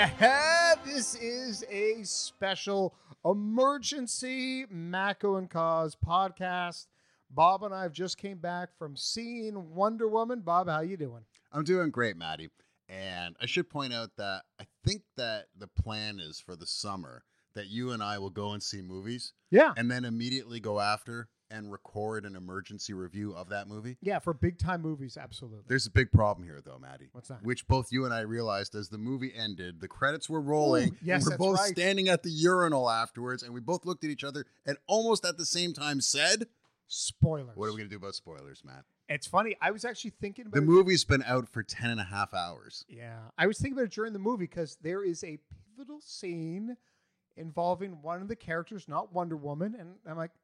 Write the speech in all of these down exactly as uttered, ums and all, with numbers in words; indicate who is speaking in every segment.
Speaker 1: Yeah, this is a special emergency Mako and Cause podcast. Bob and I have just came back from seeing Wonder Woman. Bob, how you doing?
Speaker 2: I'm doing great, Maddie. And I should point out that I think that the plan is for the summer that you and I will go and see movies.
Speaker 1: Yeah.
Speaker 2: And then immediately go after and record an emergency review of that movie.
Speaker 1: Yeah, for big time movies, absolutely.
Speaker 2: There's a big problem here, though, Maddie.
Speaker 1: What's that?
Speaker 2: Which both you and I realized as the movie ended, the credits were rolling.
Speaker 1: Ooh, yes,
Speaker 2: and we're
Speaker 1: that's
Speaker 2: both
Speaker 1: right.
Speaker 2: standing at the urinal afterwards, and we both looked at each other and almost at the same time said,
Speaker 1: Spoilers.
Speaker 2: what are we going to do about spoilers, Matt?
Speaker 1: It's funny. I was actually thinking about
Speaker 2: The
Speaker 1: it.
Speaker 2: movie's been out for ten and a half hours.
Speaker 1: Yeah, I was thinking about it during the movie because there is a pivotal scene involving one of the characters, not Wonder Woman, and I'm like,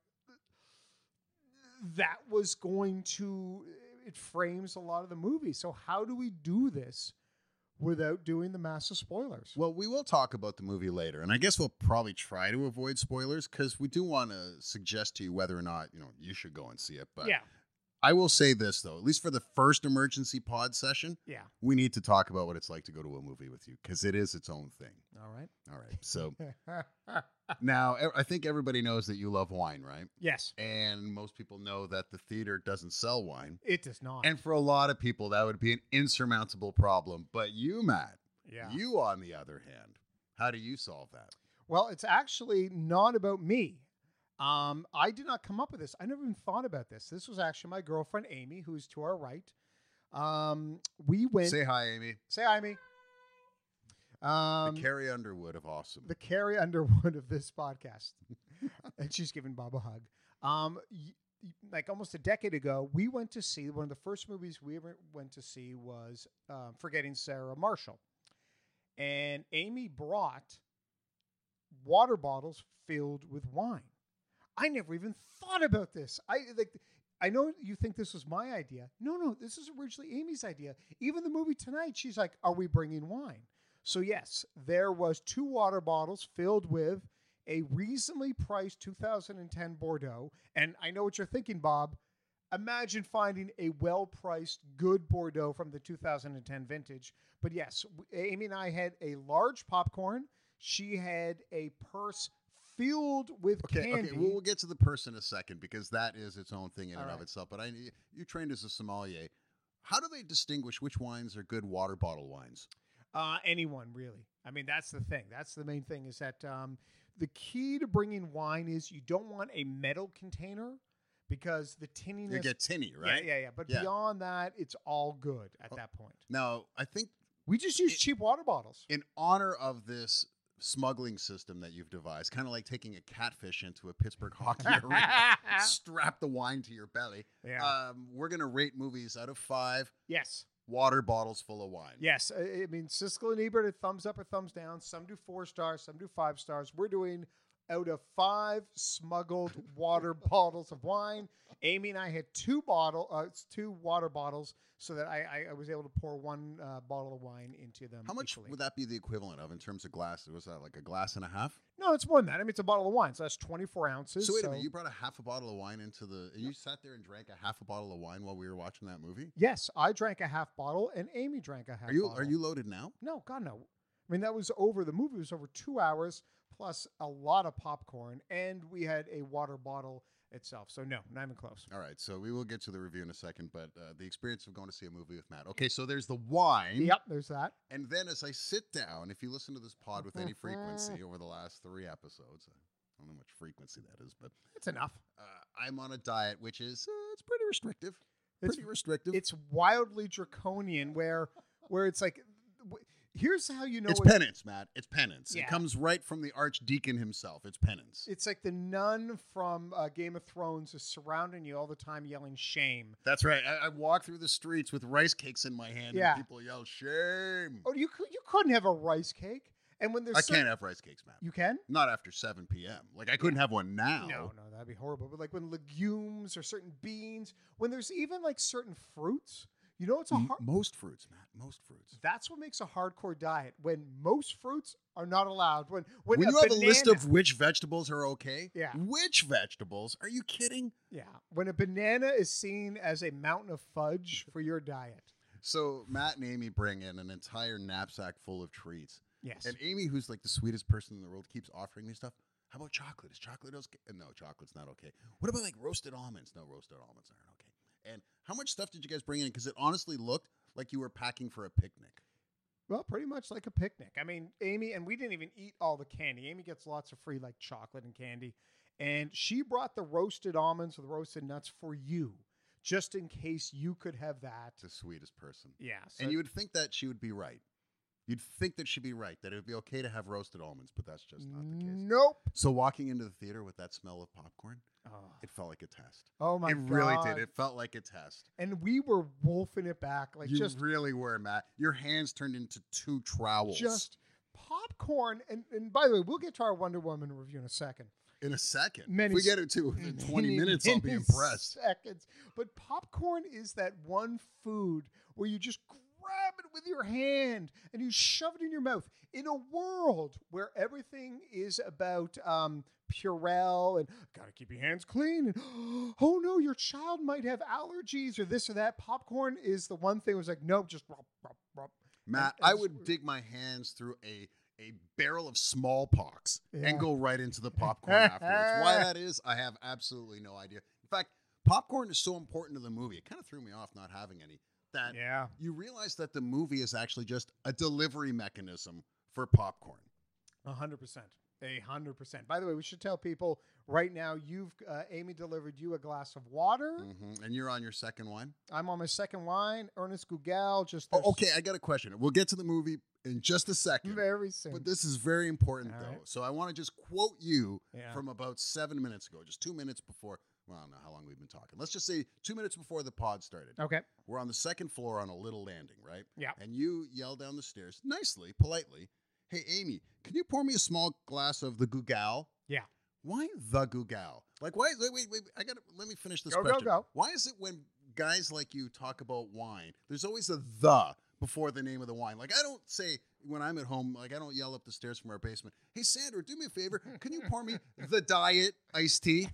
Speaker 1: that was going to, it frames a lot of the movie. So how do we do this without doing the massive spoilers?
Speaker 2: Well, we will talk about the movie later, and I guess we'll probably try to avoid spoilers because we do want to suggest to you whether or not you know you should go and see it. But
Speaker 1: Yeah,
Speaker 2: I will say this though, at least for the first emergency pod session,
Speaker 1: yeah.
Speaker 2: we need to talk about what it's like to go to a movie with you because it is its own thing.
Speaker 1: All right.
Speaker 2: All right. So now e- I think everybody knows that you love wine, right?
Speaker 1: Yes,
Speaker 2: And most people know that the theater doesn't sell wine.
Speaker 1: it does not.
Speaker 2: And for a lot of people, that would be an insurmountable problem. But you, Matt,
Speaker 1: yeah.
Speaker 2: you on the other hand, how do you solve that?
Speaker 1: Well, it's actually not about me. Um, I did not come up with this. I never even thought about this. This was actually my girlfriend, Amy, who's to our right. Um, we went.
Speaker 2: Say hi, Amy.
Speaker 1: Say hi, Amy. Um,
Speaker 2: the Carrie Underwood of awesome.
Speaker 1: the Carrie Underwood of this podcast. And she's giving Bob a hug. Um, y- y- like almost a decade ago, we went to see one of the first movies we ever went to see was um, Forgetting Sarah Marshall. And Amy brought water bottles filled with wine. I never even thought about this. I like. I know you think this was my idea. No, no, this is originally Amy's idea. Even the movie tonight, she's like, "Are we bringing wine?" So yes, there was two water bottles filled with a reasonably priced two thousand ten Bordeaux. And I know what you're thinking, Bob. Imagine finding a well-priced, good Bordeaux from the two thousand ten vintage. But yes, Amy and I had a large popcorn. She had a purse filled with
Speaker 2: Okay,
Speaker 1: candy.
Speaker 2: okay, we'll, we'll get to the purse in a second because that is its own thing in
Speaker 1: All
Speaker 2: and
Speaker 1: right.
Speaker 2: of itself. But I, you trained as a sommelier. How do they distinguish which wines are good water bottle wines?
Speaker 1: Uh, anyone, really. I mean, that's the thing. That's the main thing is that um, the key to bringing wine is you don't want a metal container because the tinniness.
Speaker 2: You get tinny, right?
Speaker 1: Yeah, yeah, yeah. But
Speaker 2: Yeah.
Speaker 1: beyond that, it's all good at
Speaker 2: Oh.
Speaker 1: that point.
Speaker 2: Now, I think
Speaker 1: We just use
Speaker 2: It-
Speaker 1: cheap water bottles.
Speaker 2: in honor of this smuggling system that you've devised, kind of like taking a catfish into a Pittsburgh hockey arena, strap the wine to your belly.
Speaker 1: Yeah.
Speaker 2: Um, we're going to rate movies out of five
Speaker 1: yes.
Speaker 2: water bottles full of wine.
Speaker 1: Yes. I I mean, Siskel and Ebert are thumbs up or thumbs down. Some do four stars, some do five stars. We're doing out of five smuggled water bottles of wine. Amy and I had two bottle, uh, two water bottles, so that I, I, I was able to pour one uh, bottle of wine into them.
Speaker 2: How much
Speaker 1: equally.
Speaker 2: would that be the equivalent of in terms of glass? Was that like a glass and a half?
Speaker 1: No, it's more than that. I mean, it's a bottle of wine, so that's twenty-four ounces.
Speaker 2: So wait a minute, you brought a half a bottle of wine into the. You sat there and drank a half a bottle of wine while we were watching that movie.
Speaker 1: Yes, I drank a half bottle, and Amy drank a half.
Speaker 2: Are you
Speaker 1: bottle.
Speaker 2: are you loaded now?
Speaker 1: No, God, no. I mean, that was over. The movie was over two hours plus a lot of popcorn, and we had a water bottle itself. So no, not even close.
Speaker 2: All right, so we will get to the review in a second, but uh, the experience of going to see a movie with Matt. Okay, so there's the wine.
Speaker 1: Yep, there's that.
Speaker 2: And then as I sit down, if you listen to this pod with any frequency over the last three episodes, I don't know how much frequency that is, but
Speaker 1: It's enough.
Speaker 2: uh, I'm on a diet which is uh, it's pretty restrictive.
Speaker 1: It's-
Speaker 2: Pretty restrictive.
Speaker 1: It's wildly draconian, where where it's like, w- here's how you know
Speaker 2: it's
Speaker 1: it-
Speaker 2: penance, Matt. It's penance.
Speaker 1: Yeah.
Speaker 2: It comes right from the archdeacon himself. It's penance.
Speaker 1: It's like the nun from uh, Game of Thrones is surrounding you all the time, yelling shame.
Speaker 2: That's right. I, I walk through the streets with rice cakes in my hand,
Speaker 1: Yeah.
Speaker 2: and people yell shame.
Speaker 1: Oh, you cou- you couldn't have a rice cake, and when there's
Speaker 2: I
Speaker 1: certain-
Speaker 2: can't have rice cakes, Matt.
Speaker 1: You can.
Speaker 2: Not after seven p.m. Like I couldn't have one now.
Speaker 1: No, no, that'd be horrible. But like when legumes or certain beans, when there's even like certain fruits, you know, it's a
Speaker 2: M-
Speaker 1: hard.
Speaker 2: most fruits, Matt. Most fruits.
Speaker 1: That's what makes a hardcore diet. When most fruits are not allowed. When when,
Speaker 2: When
Speaker 1: a
Speaker 2: you have
Speaker 1: banana,
Speaker 2: a list of which vegetables are okay,
Speaker 1: Yeah.
Speaker 2: which vegetables? Are you kidding?
Speaker 1: yeah, when a banana is seen as a mountain of fudge for your diet.
Speaker 2: So Matt and Amy bring in an entire knapsack full of treats.
Speaker 1: Yes.
Speaker 2: And Amy, who's like the sweetest person in the world, keeps offering me stuff. How about chocolate? Is chocolate okay? No, chocolate's not okay. What about like roasted almonds? No, roasted almonds aren't okay. And how much stuff did you guys bring in? Because it honestly looked like you were packing for a picnic.
Speaker 1: Well, pretty much like a picnic. I mean, Amy, and we didn't even eat all the candy. Amy gets lots of free like chocolate and candy. And she brought the roasted almonds or the roasted nuts for you, just in case you could have that.
Speaker 2: The sweetest person.
Speaker 1: Yeah. So
Speaker 2: And you would think that she would be right. You'd think that she'd be right, that it would be okay to have roasted almonds, but that's just not the case.
Speaker 1: Nope.
Speaker 2: So walking into the theater with that smell of popcorn,
Speaker 1: Oh,
Speaker 2: it felt like a test.
Speaker 1: oh my
Speaker 2: it
Speaker 1: God.
Speaker 2: really did. It felt like a test.
Speaker 1: And we were wolfing it back. Like
Speaker 2: you
Speaker 1: just
Speaker 2: really were, Matt. Your hands turned into two trowels.
Speaker 1: just popcorn. And, and by the way, we'll get to our Wonder Woman review in a second.
Speaker 2: in a second.
Speaker 1: Many
Speaker 2: if we
Speaker 1: s-
Speaker 2: get it to within twenty
Speaker 1: Many,
Speaker 2: minutes, I'll be
Speaker 1: many
Speaker 2: impressed.
Speaker 1: Seconds. But popcorn is that one food where you just grab it with your hand and you shove it in your mouth. In a world where everything is about um, Purell and gotta keep your hands clean, and oh no, your child might have allergies or this or that. Popcorn is the one thing. It was like, nope, just rub, rub, rub.
Speaker 2: Matt,
Speaker 1: And- and
Speaker 2: I
Speaker 1: just-
Speaker 2: would dig my hands through a a barrel of smallpox
Speaker 1: Yeah.
Speaker 2: and go right into the popcorn afterwards. Why that is, I have absolutely no idea. In fact, popcorn is so important to the movie. It kind of threw me off not having any. That
Speaker 1: Yeah.
Speaker 2: you realize that the movie is actually just a delivery mechanism for popcorn.
Speaker 1: A hundred percent. A hundred percent. By the way, we should tell people right now. You've uh, Amy delivered you a glass of water.
Speaker 2: hmm And you're on your second wine.
Speaker 1: I'm on my second wine. Ernest Gugal. Just
Speaker 2: Oh,
Speaker 1: there's
Speaker 2: okay, I got a question. We'll get to the movie in just a second.
Speaker 1: very soon.
Speaker 2: But this is very important,
Speaker 1: All
Speaker 2: though.
Speaker 1: right.
Speaker 2: So I want to just quote you
Speaker 1: Yeah.
Speaker 2: from about seven minutes ago, just two minutes before. Well, I don't know how long we've been talking. Let's just say two minutes before the pod started.
Speaker 1: Okay.
Speaker 2: We're on the second floor on a little landing, right?
Speaker 1: Yeah.
Speaker 2: And you yell down the stairs nicely, politely, "Hey, Amy, can you pour me a small glass of the Gugal?"
Speaker 1: Yeah.
Speaker 2: Why the Gugal? Like, why? Wait, wait, wait. I got to let me finish this
Speaker 1: Go, go,
Speaker 2: question.
Speaker 1: go.
Speaker 2: Why is it when guys like you talk about wine, there's always a the before the name of the wine? Like, I don't say when I'm at home, like, I don't yell up the stairs from our basement, "Hey, Sandra, do me a favor. Can you pour me the diet iced tea?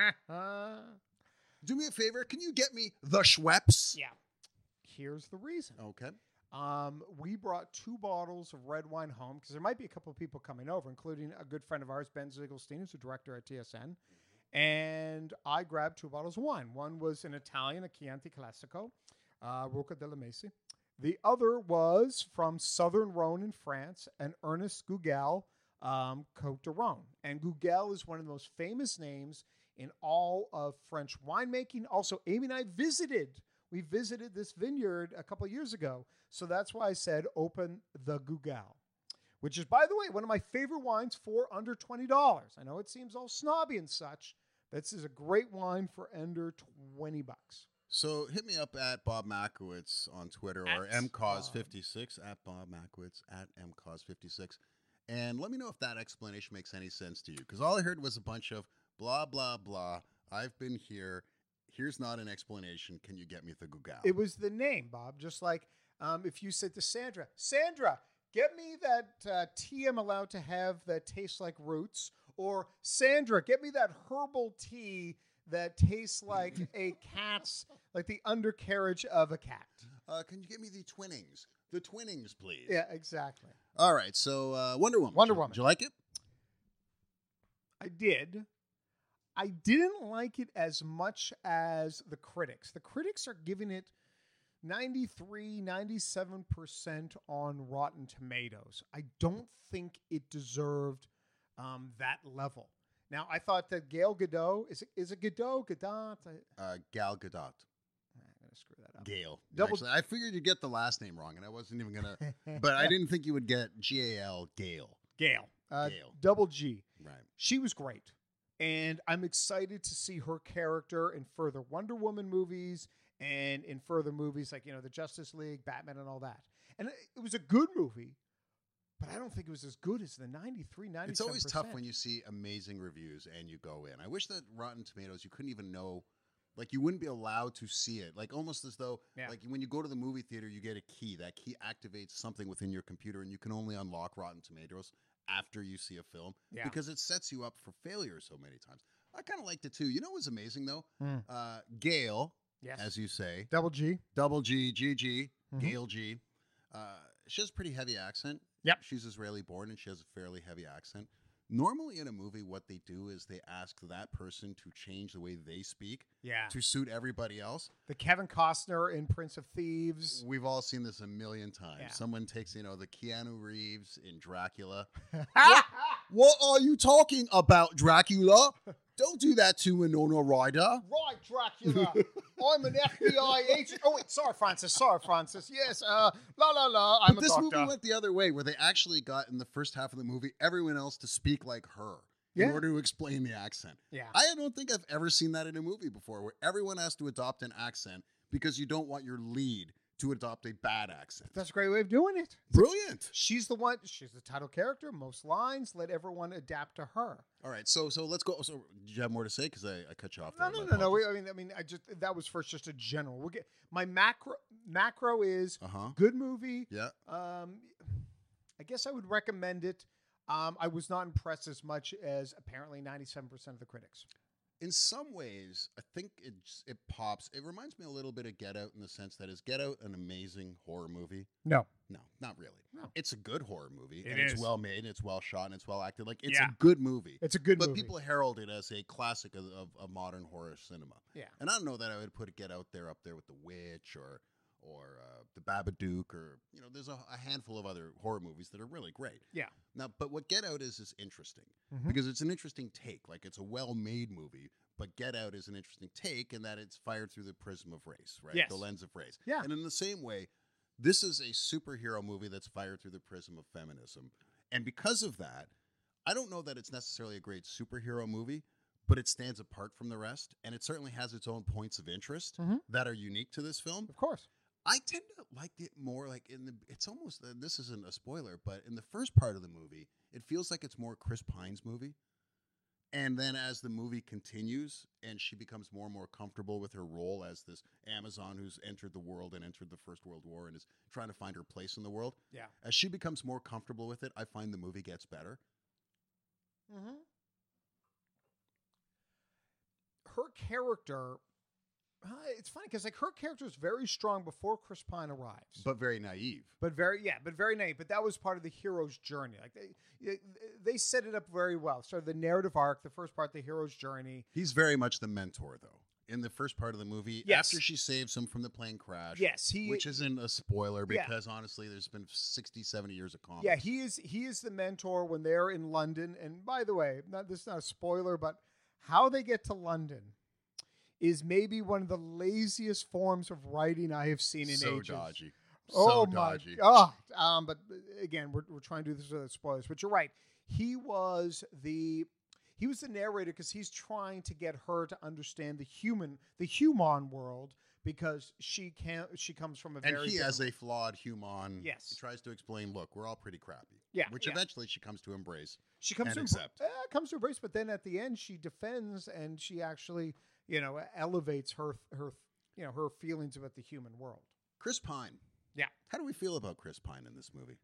Speaker 2: Do me a favor. Can you get me the Schweppes?"
Speaker 1: Yeah. Here's the reason.
Speaker 2: Okay.
Speaker 1: Um, we brought two bottles of red wine home because there might be a couple of people coming over, including a good friend of ours, Ben Ziegelstein, who's a director at T S N. And I grabbed two bottles of wine. One was an Italian, a Chianti Classico, uh, Rocca della Mesi. The other was from Southern Rhone in France, an Ernest Gugal um, Côte de Rhone. And Gugal is one of the most famous names in all of French winemaking. Also, Amy and I visited. We visited this vineyard a couple of years ago. So that's why I said open the Gugal, which is, by the way, one of my favorite wines for under twenty dollars. I know it seems all snobby and such. But this is a great wine for under twenty bucks.
Speaker 2: So hit me up at Bob Makowitz on Twitter or
Speaker 1: At
Speaker 2: M C A U S
Speaker 1: Bob.
Speaker 2: fifty-six at Bob Makowitz at M C A U S fifty-six. And let me know if that explanation makes any sense to you. Because all I heard was a bunch of blah, blah, blah. I've been here. Here's not an explanation. Can you get me the Gugal?
Speaker 1: It was the name, Bob. Just like um, if you said to Sandra, Sandra, get me that uh, tea I'm allowed to have that tastes like roots. Or Sandra, get me that herbal tea that tastes like a cat's, like the undercarriage of a cat.
Speaker 2: Uh, can you get me the Twinnings? The Twinnings, please.
Speaker 1: Yeah, exactly.
Speaker 2: All right. So uh, Wonder Woman.
Speaker 1: Wonder
Speaker 2: Did-
Speaker 1: Woman.
Speaker 2: Did you like it?
Speaker 1: I did. I didn't like it as much as the critics. The critics are giving it ninety-three, ninety-seven percent on Rotten Tomatoes. I don't think it deserved um, that level. Now, I thought that Gail Gadot, is it, is it Gadot? Gadot? I,
Speaker 2: Uh, Gal Gadot.
Speaker 1: I'm going to screw that up.
Speaker 2: Gail.
Speaker 1: Double-
Speaker 2: Actually, I figured you'd get the last name wrong, and I wasn't even going to. But I didn't think you would get G A L, Gail.
Speaker 1: Gail. Uh,
Speaker 2: Gail.
Speaker 1: Double G.
Speaker 2: Right.
Speaker 1: She was great. And I'm excited to see her character in further Wonder Woman movies and in further movies like, you know, the Justice League, Batman, and all that. And it, it was a good movie, but I don't think it was as good as the ninety-three, ninety-seven percent.
Speaker 2: It's always tough when you see amazing reviews and you go in. I wish that Rotten Tomatoes, you couldn't even know, like you wouldn't be allowed to see it. Like almost as though,
Speaker 1: Yeah.
Speaker 2: like when you go to the movie theater, you get a key. That key activates something within your computer, and you can only unlock Rotten Tomatoes after you see a film
Speaker 1: Yeah.
Speaker 2: because it sets you up for failure so many times. I kind of liked it too. You know what was amazing though?
Speaker 1: Hmm.
Speaker 2: Uh, Gail,
Speaker 1: Yes.
Speaker 2: as you say,
Speaker 1: Double G.
Speaker 2: double G, G G,
Speaker 1: Mhm.
Speaker 2: Gail G. Uh, she has a pretty heavy accent.
Speaker 1: Yep.
Speaker 2: She's Israeli born and she has a fairly heavy accent. Normally in a movie, what they do is they ask that person to change the way they speak
Speaker 1: Yeah.
Speaker 2: to suit everybody else.
Speaker 1: The Kevin Costner in Prince of Thieves.
Speaker 2: We've all seen this a million times.
Speaker 1: Yeah.
Speaker 2: Someone takes, you know, the Keanu Reeves in Dracula.
Speaker 1: what?
Speaker 2: What are you talking about, Dracula? Don't do that to Winona Ryder.
Speaker 1: Right, Dracula. I'm an F B I agent. Oh, wait, sorry, Francis. Sorry, Francis. Yes, uh, la la la. I'm
Speaker 2: But
Speaker 1: a
Speaker 2: this
Speaker 1: doctor.
Speaker 2: movie went the other way, where they actually got in the first half of the movie everyone else to speak like her
Speaker 1: Yeah.
Speaker 2: in order to explain the accent.
Speaker 1: Yeah.
Speaker 2: I don't think I've ever seen that in a movie before, where everyone has to adopt an accent because you don't want your lead to adopt a bad accent.
Speaker 1: That's a great way of doing it.
Speaker 2: Brilliant.
Speaker 1: She's the one. She's the title character. Most lines. Let everyone adapt to her.
Speaker 2: All right, so so let's go. So, do you have more to say? Because I, I cut you off.
Speaker 1: No,
Speaker 2: there.
Speaker 1: no, no, no. We, I mean, I mean, I just that was first just a general. We'll get my macro. Macro is
Speaker 2: Uh huh.
Speaker 1: good movie.
Speaker 2: Yeah.
Speaker 1: Um, I guess I would recommend it. Um, I was not impressed as much as apparently ninety-seven percent of the critics.
Speaker 2: In some ways, I think it just- it pops. It reminds me a little bit of Get Out in the sense that is Get Out an amazing horror movie?
Speaker 1: No.
Speaker 2: No, not really.
Speaker 1: No.
Speaker 2: It's a good horror movie.
Speaker 1: It
Speaker 2: and
Speaker 1: is.
Speaker 2: It's well made, it's well shot, and it's well acted. Like, it's
Speaker 1: Yeah.
Speaker 2: a good movie.
Speaker 1: It's a good
Speaker 2: but
Speaker 1: movie.
Speaker 2: people herald it as a classic of, of, of modern horror cinema.
Speaker 1: Yeah.
Speaker 2: And I don't know that I would put Get Out there up there with The Witch or or uh, The Babadook, or, you know, there's a, a handful of other horror movies that are really great.
Speaker 1: Yeah.
Speaker 2: Now, but what Get Out is is interesting
Speaker 1: Mhm.
Speaker 2: because it's an interesting take. Like, it's a well-made movie, but Get Out is an interesting take in that it's fired through the prism of race, right?
Speaker 1: Yes.
Speaker 2: The lens of race.
Speaker 1: Yeah.
Speaker 2: And in the same way, this is a superhero movie that's fired through the prism of feminism. And because of that, I don't know that it's necessarily a great superhero movie, but it stands apart from the rest. And it certainly has its own points of interest
Speaker 1: Mhm.
Speaker 2: that are unique to this film.
Speaker 1: Of course.
Speaker 2: I tend to like it more like in the, it's almost, uh, this isn't a spoiler, but in the first part of the movie, it feels like it's more Chris Pine's movie. And then as the movie continues and she becomes more and more comfortable with her role as this Amazon who's entered the world and entered the First World War and is trying to find her place in the world,
Speaker 1: Yeah.
Speaker 2: as she becomes more comfortable with it, I find the movie gets better.
Speaker 1: Mm-hmm. Her character, uh, it's funny because like her character is very strong before Chris Pine arrives,
Speaker 2: But very naive.
Speaker 1: but very yeah, but very naive. But that was part of the hero's journey. Like they they set it up very well. So the narrative arc, the first part, the hero's journey.
Speaker 2: He's very much the mentor, though. In the first part of the movie,
Speaker 1: Yes.
Speaker 2: after she saves him from the plane crash,
Speaker 1: Yes, he
Speaker 2: which isn't a spoiler
Speaker 1: Yeah.
Speaker 2: because honestly, there's been sixty, seventy years of comics.
Speaker 1: Yeah, he is he is the mentor when they're in London. And by the way, not this is not a spoiler, but how they get to London is maybe one of the laziest forms of writing I have seen in
Speaker 2: so
Speaker 1: ages.
Speaker 2: dodgy.
Speaker 1: Oh
Speaker 2: so
Speaker 1: my
Speaker 2: dodgy.
Speaker 1: god! Um, but again, we're we're trying to do this without spoilers. But you're right. He was the he was the narrator because he's trying to get her to understand the human the human world because she can't. She comes from a
Speaker 2: And
Speaker 1: very
Speaker 2: he, as
Speaker 1: different-
Speaker 2: a flawed human,
Speaker 1: Yes.
Speaker 2: he tries to explain, look, we're all pretty crappy.
Speaker 1: Yeah,
Speaker 2: Which
Speaker 1: yeah.
Speaker 2: eventually she comes to embrace.
Speaker 1: she comes
Speaker 2: and
Speaker 1: to
Speaker 2: accept.
Speaker 1: uh, comes to embrace. But then at the end, she defends and she actually you know elevates her her you know her feelings about the human world.
Speaker 2: Chris Pine.
Speaker 1: Yeah.
Speaker 2: How do we feel about Chris Pine in this movie?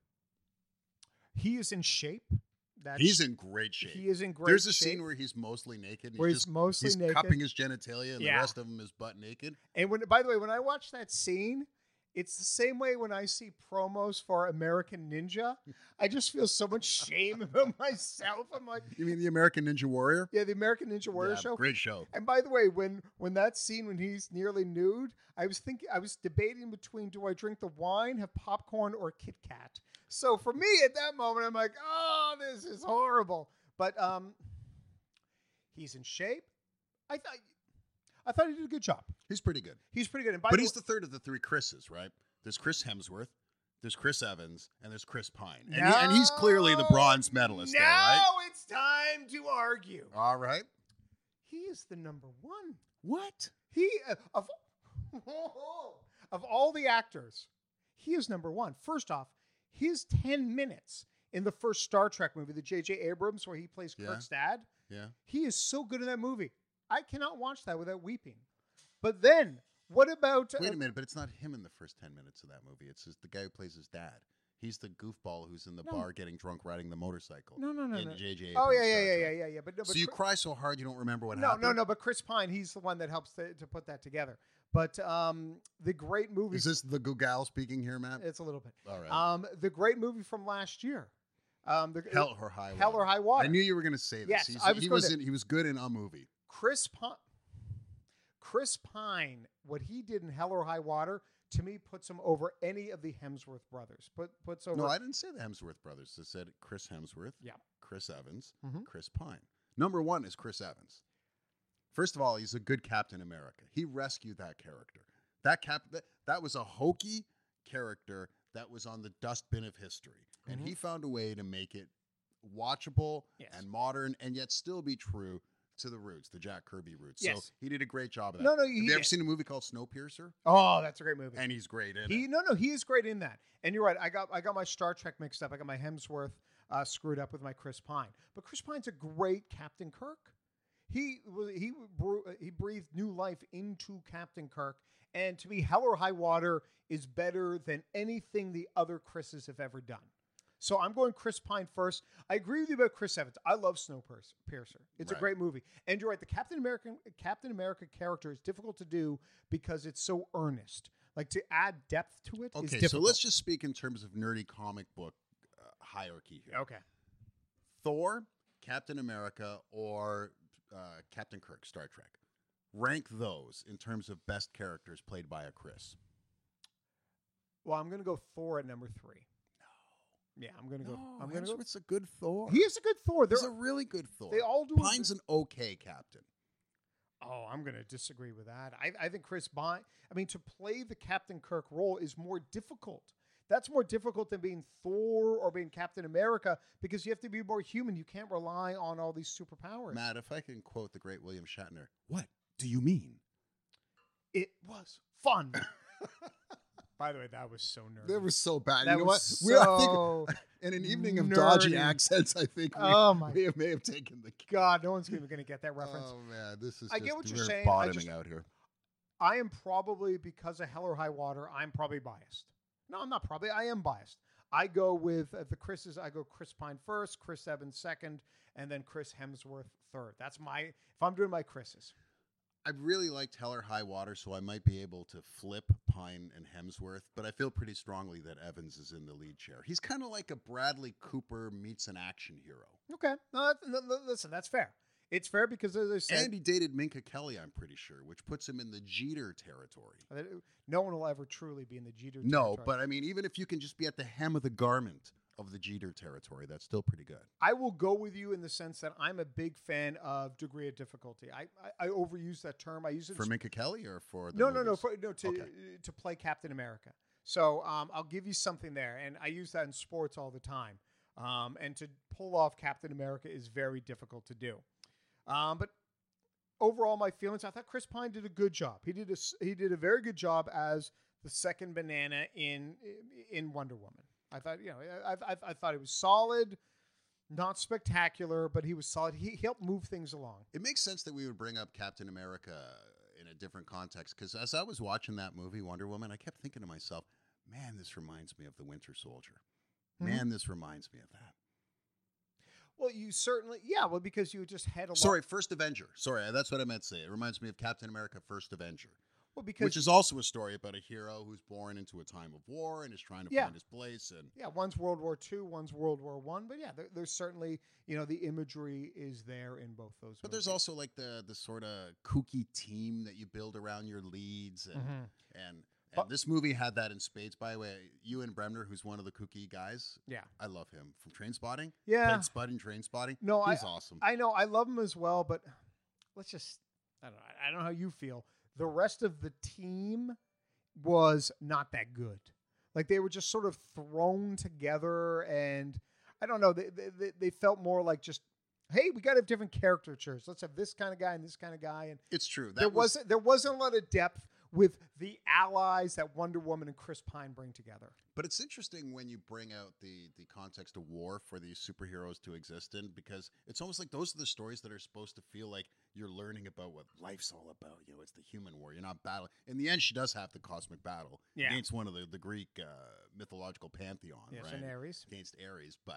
Speaker 1: He is in shape. That's,
Speaker 2: He's in great shape.
Speaker 1: He is in great.
Speaker 2: There's a
Speaker 1: shape.
Speaker 2: scene where he's mostly naked. And
Speaker 1: Where
Speaker 2: he's
Speaker 1: he's
Speaker 2: just,
Speaker 1: mostly
Speaker 2: he's
Speaker 1: naked.
Speaker 2: cupping his genitalia, and
Speaker 1: Yeah.
Speaker 2: the rest of him is butt naked.
Speaker 1: And when, by the way, when I watch that scene, it's the same way when I see promos for American Ninja. I just feel so much shame about myself. I'm like,
Speaker 2: You mean the American Ninja Warrior?
Speaker 1: yeah, the American Ninja Warrior
Speaker 2: Yeah,
Speaker 1: show.
Speaker 2: Great show.
Speaker 1: And by the way, when when that scene when he's nearly nude, I was thinking, I was debating between do I drink the wine, have popcorn, or Kit Kat. So for me at that moment, I'm like, oh, this is horrible. But um, he's in shape. I thought, I thought he did a good job.
Speaker 2: He's pretty good.
Speaker 1: He's pretty good. And by
Speaker 2: But
Speaker 1: the
Speaker 2: he's
Speaker 1: way,
Speaker 2: the third of the three Chris's, right? There's Chris Hemsworth, there's Chris Evans, and there's Chris Pine. And, he- and he's clearly the bronze medalist
Speaker 1: now
Speaker 2: there, right?
Speaker 1: it's time to argue.
Speaker 2: All right.
Speaker 1: He is the number one.
Speaker 2: What?
Speaker 1: He uh, of of all the actors, he is number one. First off, his ten minutes in the first Star Trek movie, the J J Abrams, where he plays
Speaker 2: Yeah.
Speaker 1: Kirk's dad,
Speaker 2: Yeah.
Speaker 1: he is so good in that movie. I cannot watch that without weeping. But then, what about?
Speaker 2: Wait
Speaker 1: uh,
Speaker 2: a minute, but it's not him in the first ten minutes of that movie. It's his, the guy who plays his dad. He's the goofball who's in the
Speaker 1: No.
Speaker 2: bar getting drunk riding the motorcycle.
Speaker 1: No, no, no,
Speaker 2: in
Speaker 1: no.
Speaker 2: J J
Speaker 1: Oh yeah,
Speaker 2: Abrams'
Speaker 1: yeah,
Speaker 2: Star
Speaker 1: yeah, yeah,
Speaker 2: Trek.
Speaker 1: yeah, yeah. But no,
Speaker 2: So
Speaker 1: but
Speaker 2: you
Speaker 1: Chris-
Speaker 2: cry so hard you don't remember what
Speaker 1: no,
Speaker 2: happened?
Speaker 1: no, no. But Chris Pine, he's the one that helps to, to put that together. But um, the great movie.
Speaker 2: Is this the Google speaking here, Matt?
Speaker 1: It's a little bit.
Speaker 2: All right.
Speaker 1: Um, the great movie from last year. Um, the,
Speaker 2: Hell or High Water.
Speaker 1: Hell or High Water.
Speaker 2: I knew you were going to say this.
Speaker 1: Yes,
Speaker 2: He's,
Speaker 1: I was
Speaker 2: he
Speaker 1: going
Speaker 2: was
Speaker 1: to-
Speaker 2: in, he was good in a movie.
Speaker 1: Chris Pine. Chris Pine, what he did in Hell or High Water, to me, puts him over any of the Hemsworth brothers. Put puts over.
Speaker 2: No, I didn't say the Hemsworth brothers. I said Chris Hemsworth,
Speaker 1: Yeah.
Speaker 2: Chris Evans,
Speaker 1: Mhm.
Speaker 2: Chris Pine. Number one is Chris Evans. First of all, he's a good Captain America. He rescued that character. That cap that, that was a hokey character that was on the dustbin of history. And
Speaker 1: Mhm.
Speaker 2: he found a way to make it watchable
Speaker 1: Yes.
Speaker 2: and modern and yet still be true to the roots, the Jack Kirby roots.
Speaker 1: Yes.
Speaker 2: So he did a great job of that.
Speaker 1: No, no,
Speaker 2: Have
Speaker 1: he
Speaker 2: you ever
Speaker 1: did.
Speaker 2: seen a movie called Snowpiercer?
Speaker 1: Oh, that's a great movie.
Speaker 2: And he's great in
Speaker 1: He
Speaker 2: it.
Speaker 1: no no he is great in that, and you're right. I got I got my Star Trek mixed up. I got my Hemsworth uh, screwed up with my Chris Pine. But Chris Pine's a great Captain Kirk. He was he bru- he breathed new life into Captain Kirk, and to me, Hell or High Water is better than anything the other Chris's have ever done. So I'm going Chris Pine first. I agree with you about Chris Evans. I love Snowpiercer. It's
Speaker 2: Right.
Speaker 1: a great movie, and you're right. The Captain American Captain America character is difficult to do because it's so earnest. Like to add depth to it is
Speaker 2: Okay,
Speaker 1: difficult.
Speaker 2: so let's just speak in terms of nerdy comic book uh, hierarchy here.
Speaker 1: Okay.
Speaker 2: Thor, Captain America, or uh, Captain Kirk, Star Trek. Rank those in terms of best characters played by a Chris.
Speaker 1: Well, I'm going to go Thor at number three. No. Yeah, I'm going to go. I'm going to go.
Speaker 2: Hemsworth's a good Thor.
Speaker 1: He is a good Thor. They're,
Speaker 2: He's a really good Thor.
Speaker 1: they all do. a
Speaker 2: Pine's
Speaker 1: good-
Speaker 2: an okay captain.
Speaker 1: Oh, I'm going to disagree with that. I, I think Chris Pine. I mean, to play the Captain Kirk role is more difficult. That's more difficult than being Thor or being Captain America because you have to be more human. You can't rely on all these superpowers.
Speaker 2: Matt, if I can quote the great William Shatner, what do you mean?
Speaker 1: It was fun. By the way, that was so nerdy.
Speaker 2: That was so bad.
Speaker 1: That
Speaker 2: you know what?
Speaker 1: was
Speaker 2: We- I think
Speaker 1: so
Speaker 2: in an evening of dodgy
Speaker 1: nerdy.
Speaker 2: accents, I think we,
Speaker 1: Oh my
Speaker 2: we may have taken the
Speaker 1: God, no one's even going to get that reference.
Speaker 2: Oh man, this is
Speaker 1: I
Speaker 2: just,
Speaker 1: get what you're
Speaker 2: we're
Speaker 1: saying. I
Speaker 2: bottoming
Speaker 1: just-
Speaker 2: out here.
Speaker 1: I am probably, because of Hell or High Water, I'm probably biased. No, I'm not probably. I am biased. I go with uh, the Chris's. I go Chris Pine first, Chris Evans second, and then Chris Hemsworth third. That's my, if I'm doing my Chris's.
Speaker 2: I really liked Hell or High Water, so I might be able to flip Pine and Hemsworth, but I feel pretty strongly that Evans is in the lead chair. He's kind of like a Bradley Cooper meets an action hero.
Speaker 1: Okay. No, that, no, no, listen, that's fair. It's fair because, as I said,
Speaker 2: And he dated Minka Kelly, I'm pretty sure, which puts him in the Jeter territory.
Speaker 1: no one will ever truly be in the Jeter
Speaker 2: No,
Speaker 1: territory.
Speaker 2: but I mean, even if you can just be at the hem of the garment of the Jeter territory, that's still pretty good.
Speaker 1: I will go with you in the sense that I'm a big fan of degree of difficulty. I, I, I overuse that term. I use it
Speaker 2: For
Speaker 1: in
Speaker 2: Minka Kelly or for the
Speaker 1: no, no, no,
Speaker 2: movies?
Speaker 1: for, no, to
Speaker 2: Okay.
Speaker 1: uh, to play Captain America. So um, I'll give you something there, and I use that in sports all the time. Um, and to pull off Captain America is very difficult to do. Um, but overall, my feelings, I thought Chris Pine did a good job. He did a s- he did a very good job as the second banana in in Wonder Woman. I thought you know I I, I thought it was solid. Not spectacular, but he was solid. He, he helped move things along.
Speaker 2: It makes sense that we would bring up Captain America in a different context because as I was watching that movie, Wonder Woman, I kept thinking to myself, man, this reminds me of the Winter Soldier.
Speaker 1: Mhm.
Speaker 2: Man, this reminds me of that.
Speaker 1: Well, you certainly, yeah. Well, because you just had a lot.
Speaker 2: Sorry, First Avenger. Sorry, that's what I meant to say. It reminds me of Captain America First Avenger,
Speaker 1: Well, because
Speaker 2: which is also a story about a hero who's born into a time of war and is trying to
Speaker 1: Yeah.
Speaker 2: find his place. And
Speaker 1: yeah, one's World War Two, one's World War One. But yeah, there, there's certainly you know the imagery is there in both those.
Speaker 2: But there's
Speaker 1: movies.
Speaker 2: also like the the sort of kooky team that you build around your leads, and
Speaker 1: Mhm.
Speaker 2: and, and
Speaker 1: But-
Speaker 2: this movie had that in spades. By the way, Ewan Bremner, who's one of the kooky guys,
Speaker 1: yeah,
Speaker 2: I love him from Train Spotting.
Speaker 1: yeah.
Speaker 2: Played Spud in Train Spotting.
Speaker 1: No, I
Speaker 2: he's awesome.
Speaker 1: I know I love him as well, but let's just I don't know. I don't know how you feel. The rest of the team was not that good. Like they were just sort of thrown together, and I don't know. They they, they felt more like just, hey, we got to have different caricatures. Let's have this kind of guy and this kind of guy, and
Speaker 2: it's true. That
Speaker 1: there
Speaker 2: was,
Speaker 1: wasn't there wasn't a lot of depth with the allies that Wonder Woman and Chris Pine bring together.
Speaker 2: but it's interesting when you bring out the the context of war for these superheroes to exist in, because it's almost like those are the stories that are supposed to feel like you're learning about what life's all about. You know, it's the human war. You're not battling. In the end, she does have the cosmic battle
Speaker 1: Yeah.
Speaker 2: against one of the the Greek uh, mythological pantheon,
Speaker 1: Yes,
Speaker 2: right?
Speaker 1: and Ares.
Speaker 2: Against Ares, but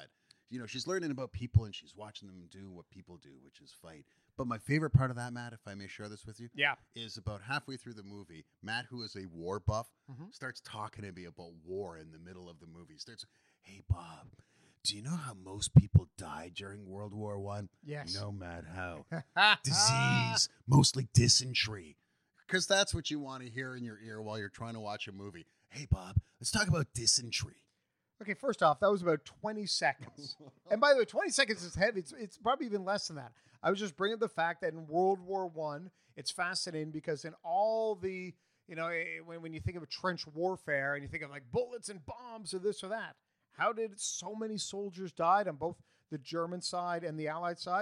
Speaker 2: you know, she's learning about people and she's watching them do what people do, which is fight. But my favorite part of that, Matt, if I may share this with you,
Speaker 1: Yeah.
Speaker 2: is about halfway through the movie, Matt, who is a war buff,
Speaker 1: Mhm.
Speaker 2: starts talking to me about war in the middle of the movie. Starts, hey, Bob, do you know how most people died during World War One?
Speaker 1: Yes.
Speaker 2: No, Matt, how? Disease, mostly dysentery. Because that's what you want to hear in your ear while you're trying to watch a movie. Hey, Bob, let's talk about dysentery.
Speaker 1: Okay, first off, that was about twenty seconds. And by the way, twenty seconds is heavy. It's, it's probably even less than that. I was just bringing up the fact that in World War One, it's fascinating because in all the, you know, eh, when, when you think of trench warfare and you think of like bullets and bombs or this or that, how did so many soldiers died on both the German side and the Allied side?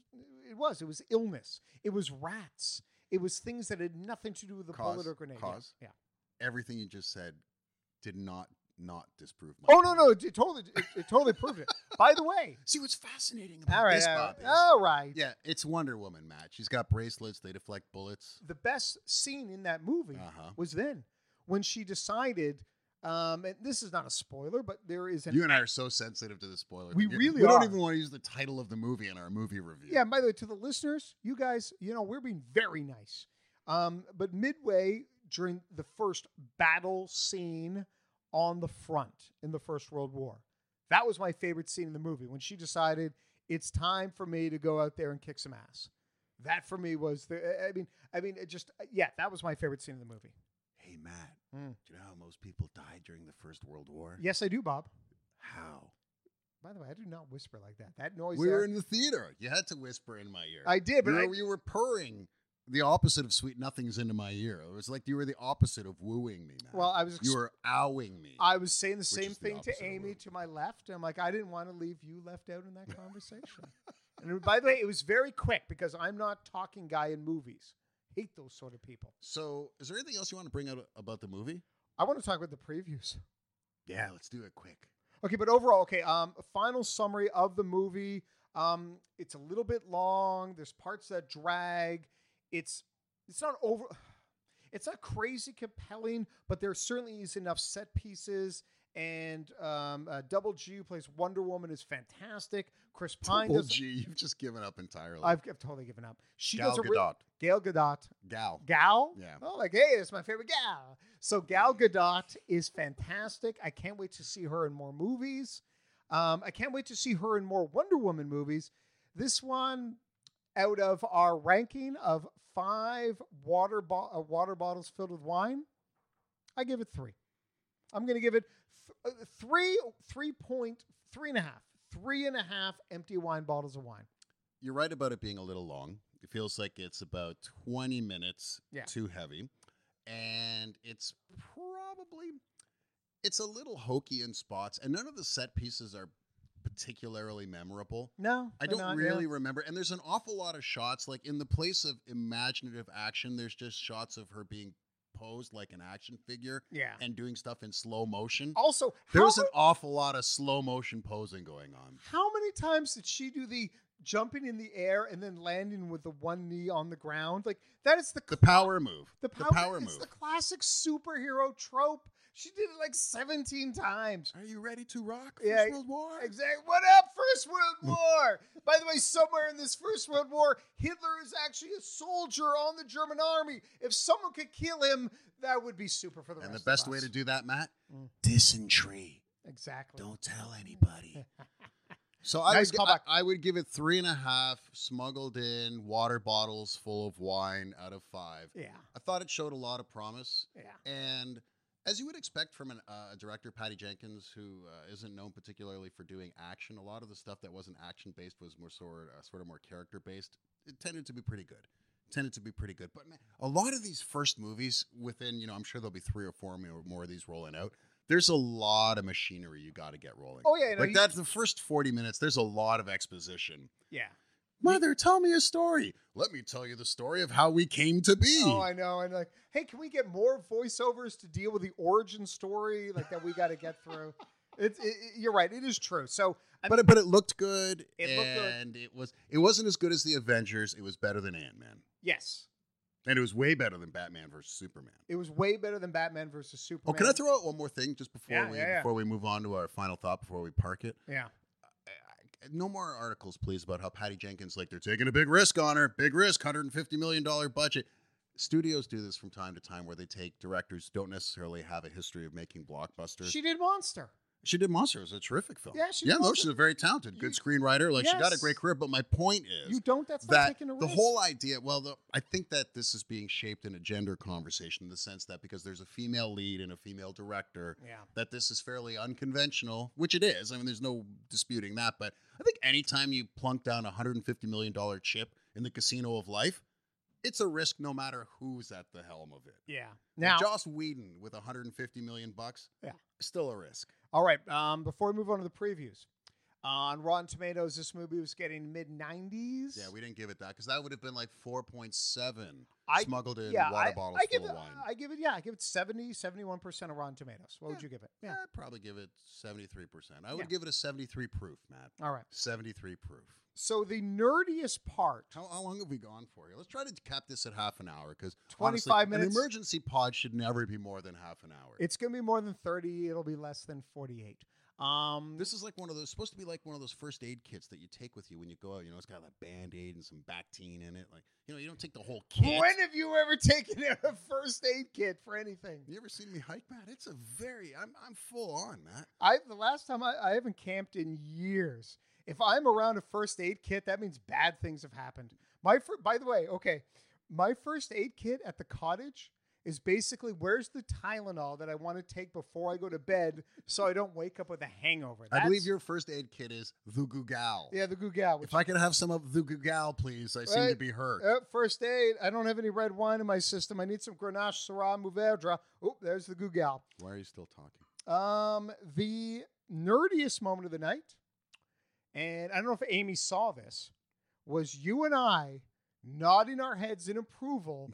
Speaker 1: It was. It was illness. It was rats. It was things that had nothing to do with the
Speaker 2: Cause,
Speaker 1: bullet or grenade.
Speaker 2: cause.
Speaker 1: Yeah.
Speaker 2: Everything you just said did not not disprove my
Speaker 1: Oh, no,
Speaker 2: point.
Speaker 1: no. It, it totally it, it totally proved it. By the way.
Speaker 2: See, what's fascinating about
Speaker 1: All right.
Speaker 2: this,
Speaker 1: All
Speaker 2: Bob,
Speaker 1: right.
Speaker 2: is,
Speaker 1: All right.
Speaker 2: yeah, it's Wonder Woman, Matt. She's got bracelets. They deflect bullets.
Speaker 1: The best scene in that movie
Speaker 2: Uh-huh.
Speaker 1: was then when she decided, um, and this is not a spoiler, but there is an
Speaker 2: You and I are so sensitive to the spoiler.
Speaker 1: We
Speaker 2: thing.
Speaker 1: really
Speaker 2: We don't
Speaker 1: are.
Speaker 2: even want to use the title of the movie in our movie review.
Speaker 1: Yeah, and by the way, to the listeners, you guys, you know, we're being very nice. Um, but midway during the first battle scene on the front in the First World War, that was my favorite scene in the movie when she decided it's time for me to go out there and kick some ass. That for me was the. I mean, I mean, it just yeah, that was my favorite scene in the movie.
Speaker 2: Hey, Matt,
Speaker 1: Mm.
Speaker 2: do you know how most people died during the First World War?
Speaker 1: Yes, I do, Bob.
Speaker 2: How?
Speaker 1: By the way, I do not whisper like that. That noise.
Speaker 2: We
Speaker 1: there,
Speaker 2: were in the theater. You had to whisper in my ear.
Speaker 1: I did, but
Speaker 2: you,
Speaker 1: I,
Speaker 2: were, you were purring the opposite of sweet nothings into my ear. It was like you were the opposite of wooing me, Matt.
Speaker 1: well, I was.
Speaker 2: you were owing me.
Speaker 1: I was saying the same
Speaker 2: is the
Speaker 1: thing to
Speaker 2: opposite of
Speaker 1: Amy
Speaker 2: rude.
Speaker 1: to my left. I'm like, I didn't want to leave you left out in that conversation. And by the way, it was very quick because I'm not talking guy in movies. Hate those sort of people.
Speaker 2: So, is there anything else you want to bring out about the movie?
Speaker 1: I want to talk about the previews.
Speaker 2: Yeah, let's do it quick.
Speaker 1: Okay, but overall, okay. Um, a final summary of the movie. Um, it's a little bit long. There's parts that drag. It's it's not over. It's not crazy compelling, but there certainly is enough set pieces. And um, uh, Double G, who plays Wonder Woman, is fantastic. Chris Pine
Speaker 2: Double
Speaker 1: does.
Speaker 2: G, you've just given up entirely.
Speaker 1: I've, I've totally given up. She
Speaker 2: Gal
Speaker 1: does a re-
Speaker 2: Gadot.
Speaker 1: Gail Gadot.
Speaker 2: Gal.
Speaker 1: Gal?
Speaker 2: Yeah.
Speaker 1: Oh, like, hey, it's my favorite gal. So Gal Gadot is fantastic. I can't wait to see her in more movies. Um, I can't wait to see her in more Wonder Woman movies. This one, out of our ranking of five water, bo- uh, water bottles filled with wine, I give it three. I'm going to give it th- uh, three, three point, three and a half, three and a half empty wine bottles of wine.
Speaker 2: You're right about it being a little long. It feels like it's about twenty minutes
Speaker 1: Yeah.
Speaker 2: too heavy. And it's probably, it's a little hokey in spots. And none of the set pieces are particularly memorable.
Speaker 1: No,
Speaker 2: I
Speaker 1: they're
Speaker 2: don't
Speaker 1: not,
Speaker 2: really
Speaker 1: yeah.
Speaker 2: remember. And there's an awful lot of shots. Like in the place of imaginative action, there's just shots of her being posed like an action figure
Speaker 1: Yeah.
Speaker 2: and doing stuff in slow motion.
Speaker 1: Also,
Speaker 2: There
Speaker 1: how
Speaker 2: was an
Speaker 1: many-
Speaker 2: awful lot of slow motion posing going on.
Speaker 1: How many times did she do the jumping in the air and then landing with the one knee on the ground? Like that is the
Speaker 2: The power move.
Speaker 1: the
Speaker 2: The
Speaker 1: power,
Speaker 2: power
Speaker 1: it's
Speaker 2: move.
Speaker 1: the classic superhero trope. She did it like seventeen times.
Speaker 2: Are you ready to rock?
Speaker 1: Yeah,
Speaker 2: First World War?
Speaker 1: Exactly. What up, First World War? By the way, somewhere in this First World War, Hitler is actually a soldier on the German army. If someone could kill him, that would be super for the
Speaker 2: And
Speaker 1: rest
Speaker 2: the best
Speaker 1: of
Speaker 2: way
Speaker 1: us.
Speaker 2: to do that, Matt?
Speaker 1: Mm.
Speaker 2: Dysentery.
Speaker 1: Exactly.
Speaker 2: Don't tell anybody. So I,
Speaker 1: Nice
Speaker 2: would, gi-
Speaker 1: callback.
Speaker 2: I, I would give it three and a half smuggled in water bottles full of wine out of five.
Speaker 1: Yeah.
Speaker 2: I thought it showed a lot of promise.
Speaker 1: Yeah.
Speaker 2: And as you would expect from an, uh, a director, Patty Jenkins, who uh, isn't known particularly for doing action, a lot of the stuff that wasn't action based was more sort, uh, sort of more character based. It tended to be pretty good. Tended to be pretty good. But man, a lot of these first movies, within, you know, I'm sure there'll be three or four more, more of these rolling out. There's a lot of machinery you got to get rolling.
Speaker 1: Oh, yeah. No,
Speaker 2: like
Speaker 1: you-
Speaker 2: that's the first forty minutes. There's a lot of exposition.
Speaker 1: Yeah.
Speaker 2: Mother, tell me a story. Let me tell you the story of how we came to be.
Speaker 1: Oh, I know. And like, hey, can we get more voiceovers to deal with the origin story like that we got to get through? It's it, it- you're right. It is true. So, I
Speaker 2: but
Speaker 1: mean,
Speaker 2: it, but it looked good,
Speaker 1: It looked good.
Speaker 2: and it was it wasn't as good as the Avengers. It was better than Ant Man,
Speaker 1: yes,
Speaker 2: and it was way better than Batman versus Superman.
Speaker 1: it was way better than Batman versus Superman.
Speaker 2: Oh, can I throw out one more thing just before
Speaker 1: Yeah,
Speaker 2: we
Speaker 1: yeah, yeah.
Speaker 2: before we move on to our final thought before we park it?
Speaker 1: Yeah.
Speaker 2: no more articles, please, about how Patty Jenkins, like, they're taking a big risk on her. Big risk, one hundred fifty million dollars budget. Studios do this from time to time where they take directors who don't necessarily have a history of making blockbusters.
Speaker 1: She did Monster.
Speaker 2: She did Monster. It was a terrific film.
Speaker 1: Yeah, she
Speaker 2: yeah,
Speaker 1: did
Speaker 2: no,
Speaker 1: Monster.
Speaker 2: she's a very talented, good
Speaker 1: You-
Speaker 2: screenwriter. Like, she got a
Speaker 1: Yes.
Speaker 2: great career. But my point is
Speaker 1: You don't. That's not
Speaker 2: that
Speaker 1: taking a
Speaker 2: the
Speaker 1: risk.
Speaker 2: whole idea, well, the, I think that this is being shaped in a gender conversation in the sense that because there's a female lead and a female director,
Speaker 1: Yeah.
Speaker 2: that this is fairly unconventional, which it is. I mean, there's no disputing that. But I think anytime you plunk down a one hundred fifty million dollars chip in the casino of life, it's a risk no matter who's at the helm of it.
Speaker 1: Yeah.
Speaker 2: Now,
Speaker 1: Now,
Speaker 2: Joss Whedon with one hundred fifty million bucks,
Speaker 1: Yeah.
Speaker 2: still a risk.
Speaker 1: all right. Um, before we move on to the previews, on Rotten Tomatoes, this movie was getting mid nineties.
Speaker 2: Yeah, we didn't give it that because that would have been like four point seven
Speaker 1: I-
Speaker 2: smuggled in
Speaker 1: yeah,
Speaker 2: water
Speaker 1: I,
Speaker 2: bottles
Speaker 1: I give
Speaker 2: full
Speaker 1: it.
Speaker 2: of wine.
Speaker 1: I give it. Yeah, I give it seventy, seventy-one percent of Rotten Tomatoes. What would
Speaker 2: Yeah.
Speaker 1: you give it?
Speaker 2: Yeah, I'd probably give it seventy-three percent. I would
Speaker 1: Yeah.
Speaker 2: give it a seventy-three proof, Matt.
Speaker 1: All right.
Speaker 2: seventy-three proof.
Speaker 1: So the nerdiest part.
Speaker 2: How, how long have we gone for here? Let's try to cap this at half an hour because
Speaker 1: twenty-five minutes.
Speaker 2: An emergency pod should never be more than half an hour.
Speaker 1: It's going to be more than thirty. It'll be less than forty-eight. Um,
Speaker 2: This is like one of those, supposed to be like one of those first aid kits that you take with you when you go out. You know, it's got a Band-Aid and some Bactine in it. Like, you know, you don't take the whole kit.
Speaker 1: when have you ever taken a first aid kit for anything?
Speaker 2: You ever seen me hike, Matt? It's a very, I'm, I'm full on, Matt.
Speaker 1: I the last time I, I haven't camped in years. If I'm around a first aid kit, that means bad things have happened. My fir- by the way, okay, my first aid kit at the cottage is basically where's the Tylenol that I want to take before I go to bed so I don't wake up with a hangover.
Speaker 2: I believe
Speaker 1: That's-
Speaker 2: your first aid kit is the Gugal.
Speaker 1: yeah the Gugal. Which,
Speaker 2: If I could have some of the Gugal, please. I seem to
Speaker 1: Right.
Speaker 2: be hurt.
Speaker 1: uh, first aid. I don't have any red wine in my system. I need some Grenache Syrah Mourvedre. Oh, there's the Gugal.
Speaker 2: Why are you still talking?
Speaker 1: Um, the nerdiest moment of the night, and I don't know if Amy saw this, was you and I nodding our heads in approval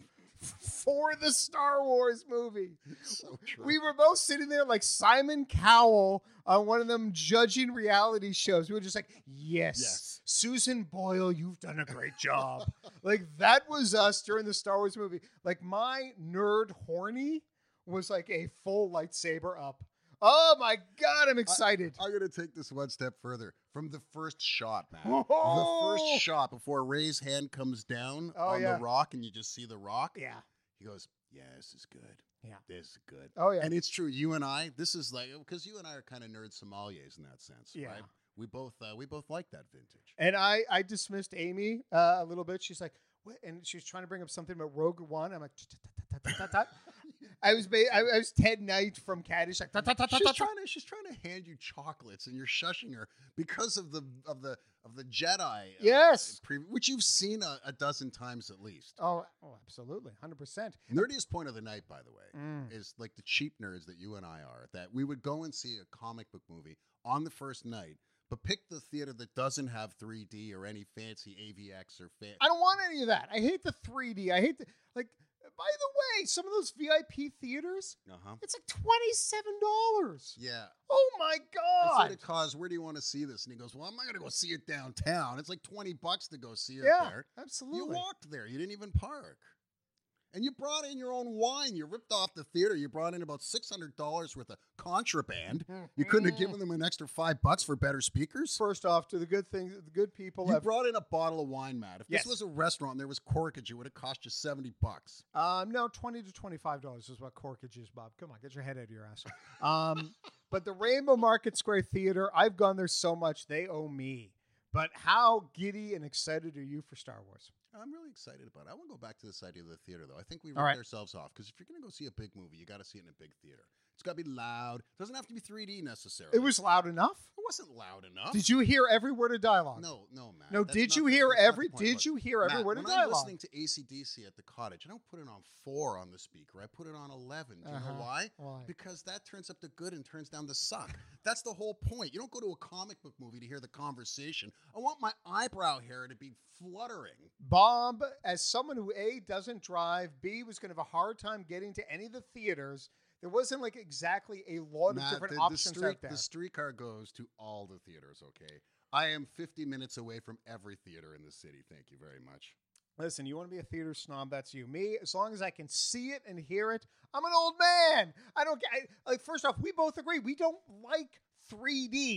Speaker 1: for the Star Wars movie.
Speaker 2: So true.
Speaker 1: We were both sitting there like Simon Cowell on one of them judging reality shows. We were just like, yes,
Speaker 2: Yes.
Speaker 1: Susan Boyle, you've done a great job. Like that was us during the Star Wars movie. Like my nerd horny was like a full lightsaber up. Oh my God, I'm excited.
Speaker 2: I'm going to take this one step further. From the first shot, man.
Speaker 1: Oh!
Speaker 2: The first shot before Ray's hand comes down
Speaker 1: Oh,
Speaker 2: on
Speaker 1: yeah.
Speaker 2: the rock and you just see the rock.
Speaker 1: Yeah.
Speaker 2: He goes, yeah, this is good.
Speaker 1: Yeah.
Speaker 2: This is good.
Speaker 1: Oh, yeah.
Speaker 2: And it's true. You and I, this is like, because you and I are kind of nerd sommeliers in that sense,
Speaker 1: Yeah.
Speaker 2: right? We both, uh, we both like that vintage.
Speaker 1: And I, I dismissed Amy uh, a little bit. She's like, what? And she was trying to bring up something about Rogue One. I'm like, "Tut-tut-tut-tut-tut-tut." I was ba- I, I was Ted Knight from Caddish. Like,
Speaker 2: She's
Speaker 1: "Tut-tut-tut-tut-tut."
Speaker 2: trying to she's trying to hand you chocolates and you're shushing her because of the of the of the Jedi. uh,
Speaker 1: Yes.
Speaker 2: pre- which you've seen a, a dozen times at least.
Speaker 1: Oh, oh, absolutely, hundred percent.
Speaker 2: Nerdiest point of the night, by the way,
Speaker 1: Mm.
Speaker 2: is like the cheap nerds that you and I are. That we would go and see a comic book movie on the first night, but pick the theater that doesn't have three D or any fancy A V X or fan.
Speaker 1: I don't want any of that. I hate the three D. I hate the like. By the way, some of those V I P theaters,
Speaker 2: Uh huh.
Speaker 1: it's like twenty-seven dollars.
Speaker 2: Yeah.
Speaker 1: Oh my
Speaker 2: I
Speaker 1: God!
Speaker 2: said to Cause, where do you want to see this? And he goes, well, I'm not going to go see it downtown. It's like twenty bucks to go see it
Speaker 1: Yeah,
Speaker 2: there.
Speaker 1: absolutely.
Speaker 2: You walked there. You didn't even park. And you brought in your own wine. You ripped off the theater. You brought in about six hundred dollars worth of contraband. You couldn't have given them an extra five bucks for better speakers.
Speaker 1: First off, to the good things, the good people.
Speaker 2: You
Speaker 1: have,
Speaker 2: brought in a bottle of wine, Matt. If
Speaker 1: Yes.
Speaker 2: this was a restaurant and there was corkage, it would have cost you seventy bucks.
Speaker 1: um, no, twenty to twenty-five dollars is what corkage is, Bob. Come on, get your head out of your ass. Um, but the Rainbow Market Square Theater, I've gone there so much, they owe me. But how giddy and excited are you for Star Wars?
Speaker 2: I'm really excited about it. I want to go back to this idea of the theater, though. I think we
Speaker 1: All
Speaker 2: ripped
Speaker 1: right.
Speaker 2: ourselves off because if you're going to go see a big movie, you got to see it in a big theater. It's got to be loud. It doesn't have to be three D necessarily.
Speaker 1: It was loud enough.
Speaker 2: It wasn't loud enough.
Speaker 1: Did you hear every word of dialogue?
Speaker 2: No, no, Matt.
Speaker 1: No,
Speaker 2: That's
Speaker 1: did
Speaker 2: not
Speaker 1: you
Speaker 2: the-
Speaker 1: hear
Speaker 2: that's not the
Speaker 1: every?
Speaker 2: point.
Speaker 1: Did
Speaker 2: Look,
Speaker 1: you hear every
Speaker 2: Matt,
Speaker 1: word of
Speaker 2: when I'm
Speaker 1: dialogue?
Speaker 2: listening to A C D C at the cottage, I don't put it on four on the speaker. I put it on eleven. Do you
Speaker 1: Uh-huh.
Speaker 2: know why?
Speaker 1: Why?
Speaker 2: Because that turns up the good and turns down the suck. That's the whole point. You don't go to a comic book movie to hear the conversation. I want my eyebrow hair to be fluttering.
Speaker 1: Bob, as someone who A, doesn't drive, B, was going to have a hard time getting to any of the theaters, there wasn't like exactly a lot of
Speaker 2: Matt,
Speaker 1: different
Speaker 2: the,
Speaker 1: options
Speaker 2: the, street,
Speaker 1: out there.
Speaker 2: the streetcar goes to all the theaters, okay? I am fifty minutes away from every theater in the city. Thank you very much.
Speaker 1: Listen, you want to be a theater snob, that's you. Me, as long as I can see it and hear it, I'm an old man. I don't get, I- like, first off, we both agree, we don't like three D.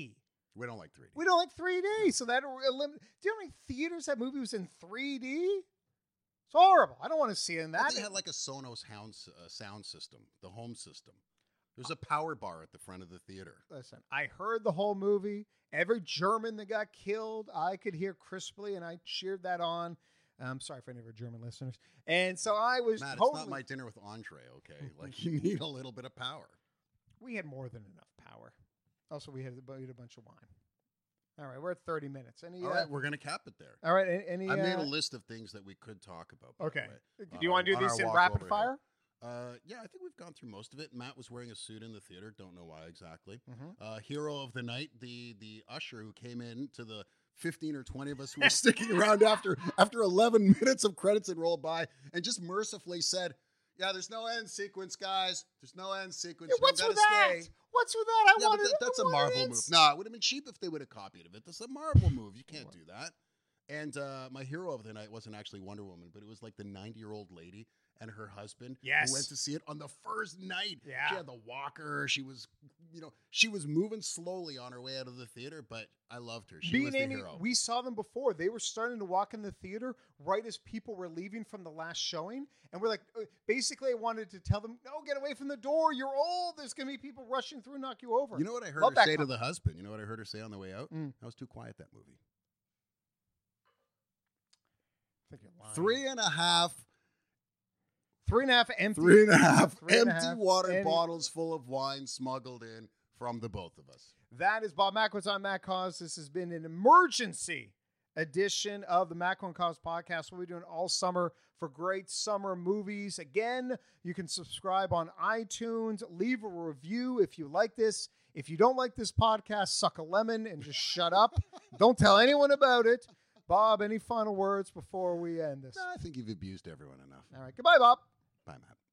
Speaker 2: We don't like three D.
Speaker 1: We don't like three D, so that elim- do you know how many theaters that movie was in three D? It's horrible. I don't want to see it in
Speaker 2: But
Speaker 1: that.
Speaker 2: they had like a Sonos sound, uh, sound system, the home system. There's a power bar at the front of the theater.
Speaker 1: Listen, I heard the whole movie. Every German that got killed, I could hear crisply, and I cheered that on. I'm sorry for any of our German listeners. And so I was
Speaker 2: Matt,
Speaker 1: totally.
Speaker 2: it's not my dinner with entree, okay? Like, you need a little bit of power.
Speaker 1: We had more than enough power. Also, we had a, we had a bunch of wine. All right, we're at thirty minutes. Any?
Speaker 2: All
Speaker 1: uh,
Speaker 2: right, we're going to cap it there.
Speaker 1: All right, any? any
Speaker 2: I made
Speaker 1: uh,
Speaker 2: a list of things that we could talk about. by the
Speaker 1: Okay.
Speaker 2: way,
Speaker 1: Do
Speaker 2: on
Speaker 1: you want to
Speaker 2: our-
Speaker 1: do
Speaker 2: on
Speaker 1: these
Speaker 2: our
Speaker 1: in
Speaker 2: walk
Speaker 1: rapid
Speaker 2: over
Speaker 1: fire?
Speaker 2: here. Uh, yeah, I think we've gone through most of it. Matt was wearing a suit in the theater. Don't know why exactly.
Speaker 1: Mhm.
Speaker 2: Uh, hero of the night, the the usher who came in to the fifteen or twenty of us who were sticking around after after eleven minutes of credits had rolled by and just mercifully said, yeah, there's no end sequence, guys. There's no end sequence.
Speaker 1: Yeah,
Speaker 2: You
Speaker 1: what's
Speaker 2: gotta
Speaker 1: with that?
Speaker 2: stay.
Speaker 1: What's with that? I
Speaker 2: Yeah, but
Speaker 1: wanted.
Speaker 2: that- that's
Speaker 1: I
Speaker 2: a
Speaker 1: wanted
Speaker 2: Marvel
Speaker 1: it.
Speaker 2: move. No, it would have been cheap if they would have copied of it. That's a Marvel move. You can't do that. And uh, my hero of the night wasn't actually Wonder Woman, but it was like the ninety-year-old lady and her husband
Speaker 1: Yes.
Speaker 2: who went to see it on the first night.
Speaker 1: Yeah.
Speaker 2: She had the walker. She was, you know, she was moving slowly on her way out of the theater, but I loved her. She
Speaker 1: Me
Speaker 2: was
Speaker 1: and
Speaker 2: the
Speaker 1: Amy,
Speaker 2: hero.
Speaker 1: we saw them before. They were starting to walk in the theater right as people were leaving from the last showing. And we're like, uh, basically, I wanted to tell them, no, get away from the door. You're old. There's going to be people rushing through and knock you over.
Speaker 2: You know what I heard
Speaker 1: Love
Speaker 2: her
Speaker 1: that
Speaker 2: say to
Speaker 1: comment.
Speaker 2: the husband? You know what I heard her say on the way out?
Speaker 1: Mm.
Speaker 2: That was too quiet, that movie.
Speaker 1: I think you're lying.
Speaker 2: Three and a half,
Speaker 1: Three and a half empty.
Speaker 2: three and a half
Speaker 1: Three and a
Speaker 2: empty
Speaker 1: half
Speaker 2: water
Speaker 1: any-
Speaker 2: bottles full of wine smuggled in from the both of us.
Speaker 1: That is Bob Mackwitz. I'm Matt Cause. This has been an emergency edition of the Mackwitz and Cause podcast. We'll be doing all summer for great summer movies. Again, you can subscribe on iTunes. Leave a review if you like this. If you don't like this podcast, suck a lemon and just shut up. Don't tell anyone about it. Bob, any final words before we end this?
Speaker 2: No, I think you've abused everyone enough.
Speaker 1: All right. Goodbye, Bob.
Speaker 2: Bye, Matt.